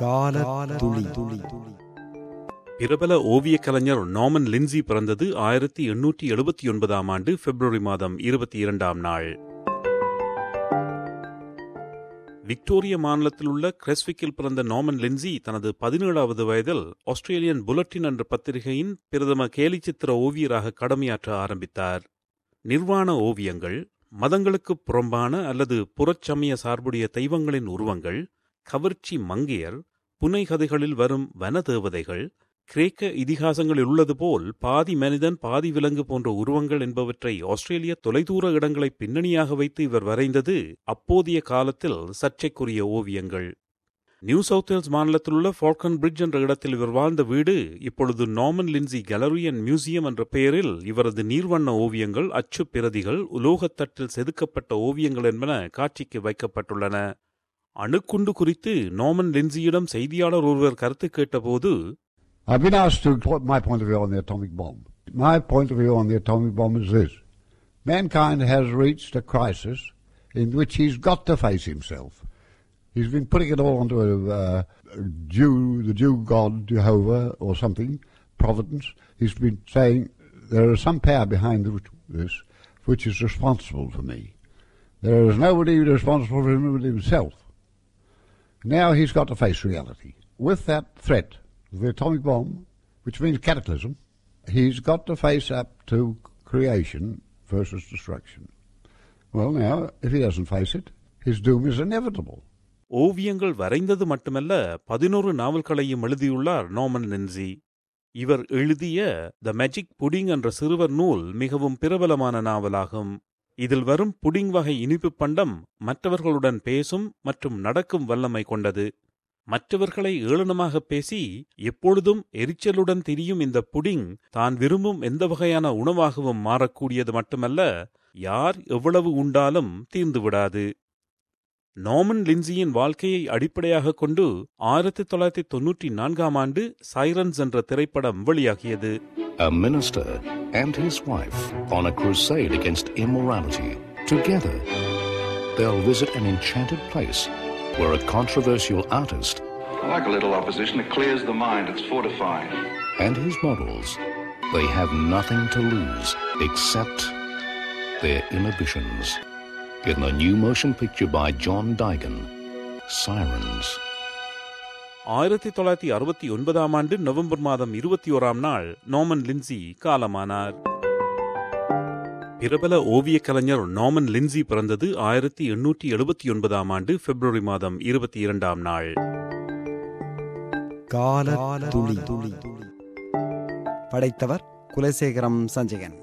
கால துளி. பிரபல ஓவிய கலைஞர் நார்மன் லின்சி பிறந்தது 1879 ஆண்டு பிப்ரவரி மாதம் 22ஆம் நாள். விக்டோரிய மாநிலத்தில் உள்ள கிரெஸ்விக்கில் பிறந்த நார்மன் லின்சி தனது 17வது வயதில் ஆஸ்திரேலியன் புல்லட்டின் என்ற பத்திரிகையின் பிரதம கேலிச்சித்திர ஓவியராக கடமையாற்ற ஆரம்பித்தார். நிர்வாண ஓவியங்கள், மதங்களுக்கு புறம்பான அல்லது புறச்சமய சார்புடைய தெய்வங்களின் உருவங்கள், கவர்ச்சி மங்கையர், புனைகதைகளில் வரும் வனதேவதைகள், கிரேக்க இதிகாசங்களில் உள்ளது போல் பாதி மனிதன் பாதி விலங்கு போன்ற உருவங்கள் என்பவற்றை ஆஸ்திரேலிய தொலைதூர இடங்களை பின்னணியாக வைத்து இவர் வரைந்தது அப்போதைய காலத்தில் சர்ச்சைக்குரிய ஓவியங்கள். நியூ சவுத் வேல்ஸ் மாநிலத்தில் உள்ள ஃபால்கன் பிரிட்ஜ் என்ற இடத்தில் இவர் வாழ்ந்த வீடு இப்பொழுது Norman Lindsay gallery and museum என்ற பெயரில் இவரது நீர்வண்ண ஓவியங்கள், அச்சு பிரதிகள், உலோகத்தட்டில் செதுக்கப்பட்ட ஓவியங்கள் என்பன காட்சிக்கு வைக்கப்பட்டுள்ளன. அணுக்குண்டு குறித்து நார்மன் லின்சியிடம் செய்தியாளர் ஒருவர் கருத்து கேட்டபோது, I've been asked to put my point of view on the atomic bomb. My point of view on the atomic bomb is this. Mankind has reached a crisis in which he's got to face himself. He's been putting it all onto the Jew god, Jehovah or something, Providence. He's been saying there is some power behind this which is responsible for me. There is nobody responsible for him but himself. Now he's got to face reality. With that threat, the atomic bomb, which means cataclysm, he's got to face up to creation versus destruction. Well, now, if he doesn't face it, his doom is inevitable. ஓவியங்கள் வரைந்தது மட்டுமல்ல, 11 நாவல்களையும் எழுதியுள்ளார் Norman Lincy. இவர் எழுதிய the magic pudding என்ற சிறுவர் நூல் மிகவும் பிரபலமான நாவலாகும். இதில் வரும் புடிங் வகை இனிப்பு பண்டம் மற்றவர்களுடன் பேசும் மற்றும் நடக்கும் வல்லமை கொண்டது. மற்றவர்களை ஏளனமாக பேசி எப்பொழுதும் எரிச்சலுடன் திரியும் இந்த புடிங் தான் விரும்பும் எந்த வகையான உணவாகவும் மாறக்கூடியது மட்டுமல்ல, யார் எவ்வளவு உண்டாலும் தீர்ந்துவிடாது. நார்மன் லின்சியின் வாழ்க்கையை அடிப்படையாக கொண்டு 1994ஆம் ஆண்டு சைரன்ஸ் என்ற திரைப்படம் வெளியாகியது. A minister and his wife on a crusade against immorality. Together, they'll visit an enchanted place where a controversial artist, I like a little opposition. It clears the mind. It's fortifying. And his models, they have nothing to lose except their inhibitions. In the new motion picture by John Digan, Sirens. 1969ஆம் ஆண்டு November மாதம் 21ஆம் நாள் Norman Lincy காலமானார். பிரபல ஓவிய கலைஞர் Norman Lincy பிறந்தது 1879ஆம் ஆண்டு பிப்ரவரி மாதம் 22ஆம் நாள். கால துளி. படைத்தவர் குலசேகரம் சஞ்சயன்.